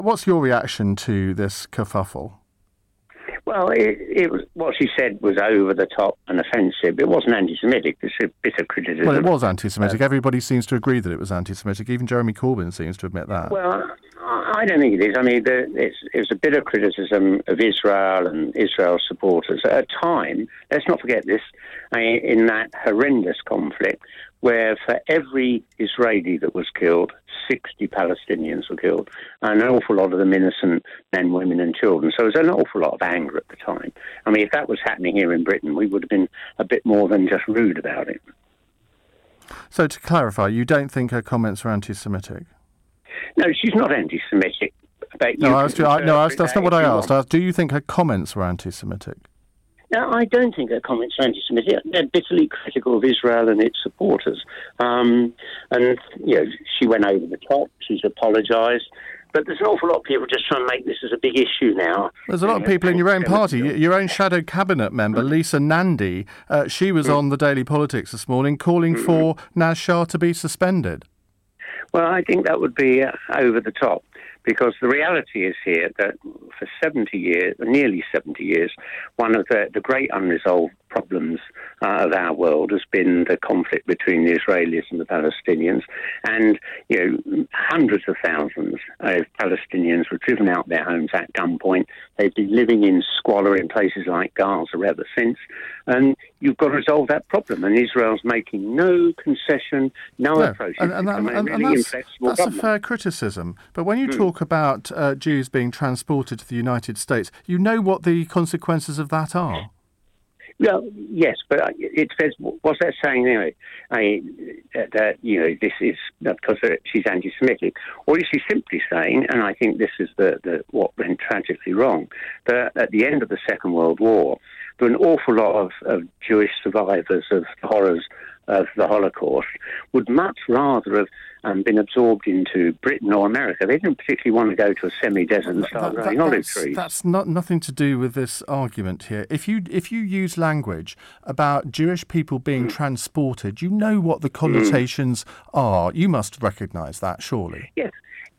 What's your reaction to this kerfuffle? Well, it was, what she said was over the top and offensive. It wasn't anti-Semitic. It's a bit of criticism. Well, it was anti-Semitic. Everybody seems to agree that it was anti-Semitic. Even Jeremy Corbyn seems to admit that. Well, I don't think it is. I mean, it was a bit of criticism of Israel and Israel's supporters at a time, let's not forget this, in that horrendous conflict where for every Israeli that was killed, 60 Palestinians were killed, and an awful lot of them innocent men, women and children. So there was an awful lot of anger at the time. I mean, if that was happening here in Britain, we would have been a bit more than just rude about it. So to clarify, you don't think her comments are anti-Semitic? No, she's not anti-Semitic. That's not what I asked. Do you think her comments were anti-Semitic? No, I don't think her comments are anti-Semitic. They're bitterly critical of Israel and its supporters. And, she went over the top. She's apologised. But there's an awful lot of people just trying to make this as a big issue now. There's a lot of people in your own party. Your own shadow cabinet member, Lisa Nandy, she was on the Daily Politics this morning calling for Naz Shah to be suspended. Well, I think that would be over the top, because the reality is here that for 70 years, nearly 70 years, one of the great unresolved problems of our world has been the conflict between the Israelis and the Palestinians. And, hundreds of thousands of Palestinians were driven out their homes at gunpoint. They've been living in squalor in places like Gaza ever since. And you've got to resolve that problem. And Israel's making no concession, no approach. And that's a fair criticism. But when you talk about Jews being transported to the United States, you know what the consequences of that are. Well, yes, but it says, what's that saying anyway? That, this is because she's anti-Semitic. Or is she simply saying, and I think this is what went tragically wrong, that at the end of the Second World War, there were an awful lot of Jewish survivors of the horrors of the Holocaust would much rather have been absorbed into Britain or America. They didn't particularly want to go to a semi-desert and start growing olive trees. That's nothing to do with this argument here. If you use language about Jewish people being transported, you know what the connotations are. You must recognise that, surely. Yes.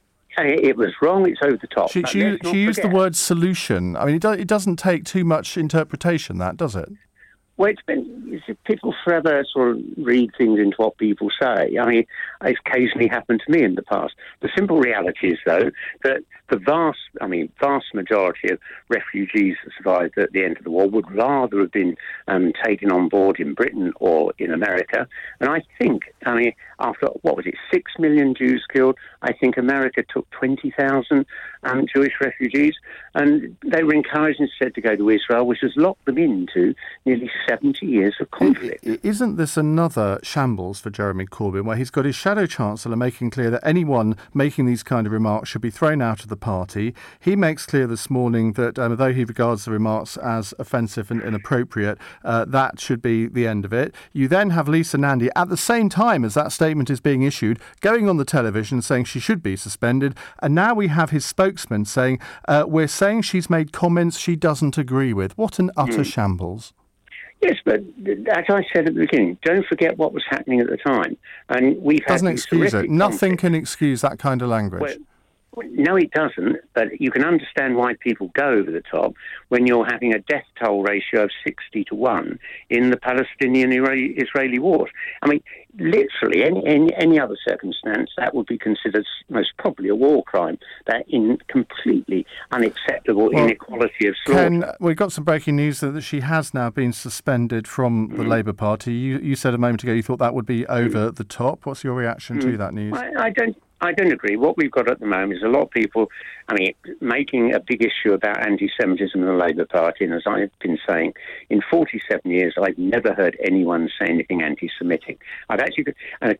It was wrong. It's over the top. She used the word solution. I mean, it doesn't take too much interpretation, that, does it? Well, people forever sort of read things into what people say. I mean, it's occasionally happened to me in the past. The simple reality is, though, that the vast majority of refugees that survived at the end of the war would rather have been taken on board in Britain or in America. And I think, after, 6 million Jews killed, I think America took 20,000 Jewish refugees, and they were encouraged instead to go to Israel, which has locked them into nearly 70 years of conflict. Isn't this another shambles for Jeremy Corbyn, where he's got his shadow chancellor making clear that anyone making these kind of remarks should be thrown out of the party? He makes clear this morning that though he regards the remarks as offensive and inappropriate, that should be the end of it. You then have Lisa Nandy, at the same time as that statement is being issued, going on the television saying she should be suspended. And now we have his spokesman saying, we're saying she's made comments she doesn't agree with. What an utter shambles. Yes, but as I said at the beginning, don't forget what was happening at the time. And we've doesn't excuse it. Nothing can excuse that kind of language. Well, no, it doesn't. But you can understand why people go over the top when you're having a death toll ratio of 60-1 in the Palestinian-Israeli wars. I mean, literally, any other circumstance, that would be considered most probably a war crime. That in completely unacceptable inequality of slaughter. Ken, we've got some breaking news that she has now been suspended from the Labour Party. You said a moment ago you thought that would be over the top. What's your reaction to that news? I don't agree. What we've got at the moment is a lot of people, making a big issue about anti-Semitism in the Labour Party. And as I've been saying, in 47 years, I've never heard anyone say anything anti-Semitic. I've actually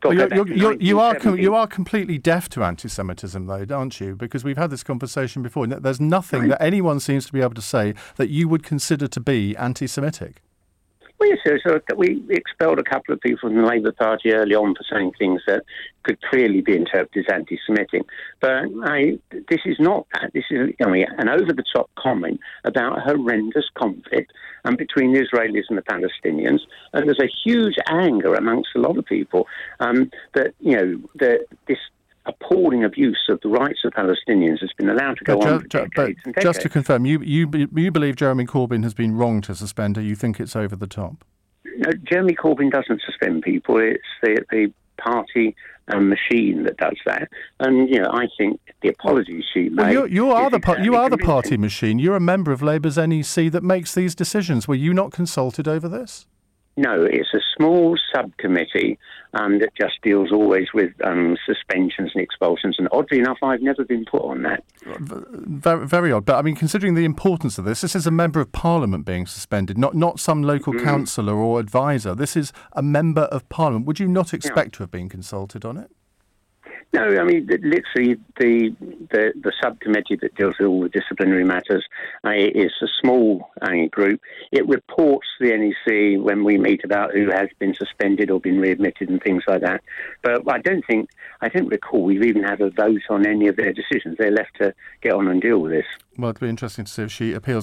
you are completely deaf to anti-Semitism, though, aren't you? Because we've had this conversation before. There's nothing that anyone seems to be able to say that you would consider to be anti-Semitic. Well, yes, so we expelled a couple of people from the Labour Party early on for saying things that could clearly be interpreted as anti-Semitic. But this is not that. This is an over-the-top comment about a horrendous conflict between the Israelis and the Palestinians. And there's a huge anger amongst a lot of people that this appalling abuse of the rights of Palestinians has been allowed to go on for decades and decades. Just to confirm, you believe Jeremy Corbyn has been wrong to suspend her? You think it's over the top? No, Jeremy Corbyn doesn't suspend people. It's the party and machine that does that. And I think the apologies she made. Well, you are the party machine. You're a member of Labour's NEC that makes these decisions. Were you not consulted over this? No, it's a small subcommittee that just deals always with suspensions and expulsions. And oddly enough, I've never been put on that. Very, very odd. But I mean, considering the importance of this is a member of Parliament being suspended, not some local councillor or advisor. This is a member of Parliament. Would you not expect to have been consulted on it? No, I mean, literally, the subcommittee that deals with all the disciplinary matters is a small group. It reports to the NEC when we meet about who has been suspended or been readmitted and things like that. But I don't recall we've even had a vote on any of their decisions. They're left to get on and deal with this. Well, it'll be interesting to see if she appeals.